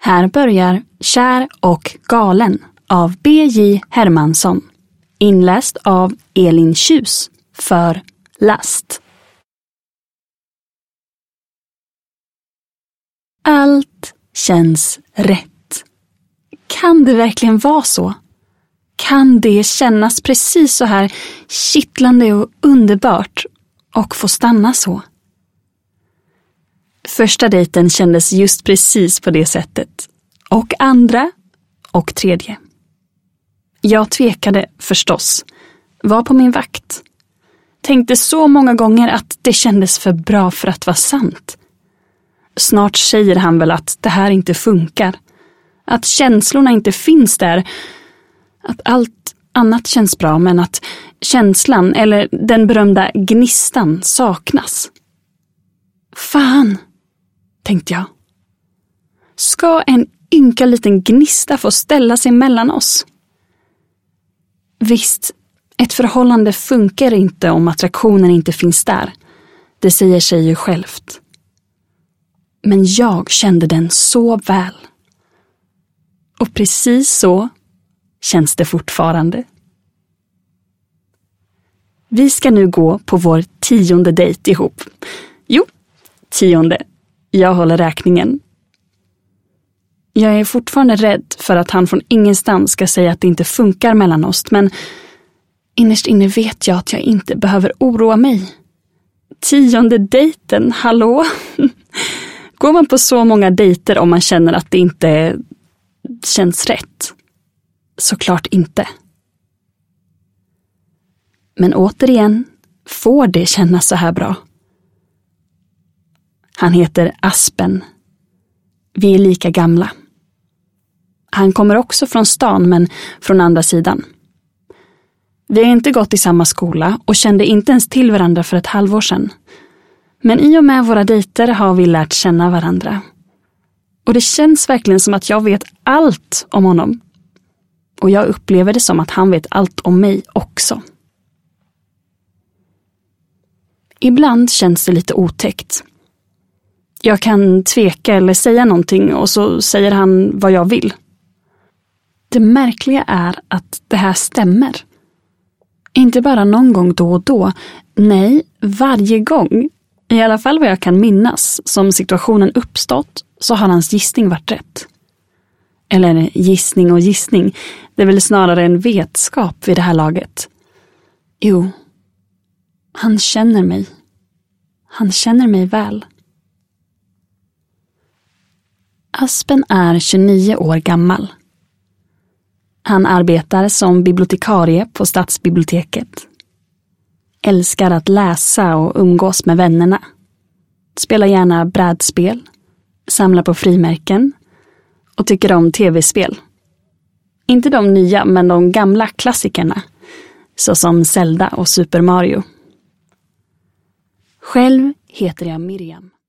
Här börjar Kär och galen av B.J. Hermansson, inläst av Elin Tjus för Last. Allt känns rätt. Kan det verkligen vara så? Kan det kännas precis så här kittlande och underbart och få stanna så? Första dejten kändes just precis på det sättet. Och andra och tredje. Jag tvekade förstås. Var på min vakt. Tänkte så många gånger att det kändes för bra för att vara sant. Snart säger han väl att det här inte funkar. Att känslorna inte finns där. Att allt annat känns bra men att känslan eller den berömda gnistan saknas. Fan, tänkte jag. Ska en ynka liten gnista få ställa sig mellan oss? Visst, ett förhållande funkar inte om attraktionen inte finns där. Det säger sig ju självt. Men jag kände den så väl. Och precis så känns det fortfarande. Vi ska nu gå på vår 10:e dejt ihop. Jo, 10:e. Jag håller räkningen. Jag är fortfarande rädd för att han från ingenstans ska säga att det inte funkar mellan oss, men innerst inne vet jag att jag inte behöver oroa mig. 10:e dejten, hallå? Går man på så många dejter om man känner att det inte känns rätt? Såklart inte. Men återigen, får det kännas så här bra? Han heter Aspen. Vi är lika gamla. Han kommer också från stan, men från andra sidan. Vi har inte gått i samma skola och kände inte ens till varandra för ett halvår sedan. Men i och med våra dejter har vi lärt känna varandra. Och det känns verkligen som att jag vet allt om honom. Och jag upplever det som att han vet allt om mig också. Ibland känns det lite otäckt. Jag kan tveka eller säga någonting och så säger han vad jag vill. Det märkliga är att det här stämmer. Inte bara någon gång då och då. Nej, varje gång. I alla fall vad jag kan minnas som situationen uppstått så har hans gissning varit rätt. Eller gissning och gissning. Det är väl snarare en vetskap vid det här laget. Jo, han känner mig. Han känner mig väl. Aspen är 29 år gammal. Han arbetar som bibliotekarie på stadsbiblioteket. Älskar att läsa och umgås med vännerna. Spelar gärna brädspel. Samlar på frimärken. Och tycker om tv-spel. Inte de nya, men de gamla klassikerna. Såsom Zelda och Super Mario. Själv heter jag Miriam.